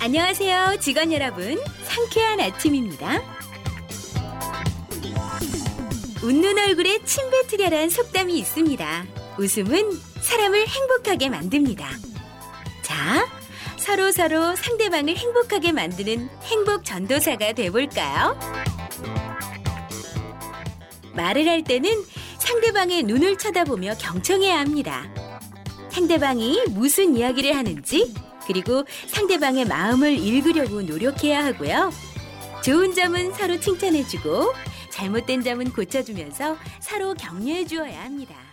안녕하세요, 직원 여러분. 상쾌한 아침입니다. 웃는 얼굴에 침 뱉으려란 속담이 있습니다. 웃음은 사람을 행복하게 만듭니다. 자, 서로 상대방을 행복하게 만드는 행복 전도사가 돼볼까요? 말을 할 때는 상대방의 눈을 쳐다보며 경청해야 합니다. 상대방이 무슨 이야기를 하는지, 그리고 상대방의 마음을 읽으려고 노력해야 하고요. 좋은 점은 서로 칭찬해주고 잘못된 점은 고쳐주면서 서로 격려해 주어야 합니다.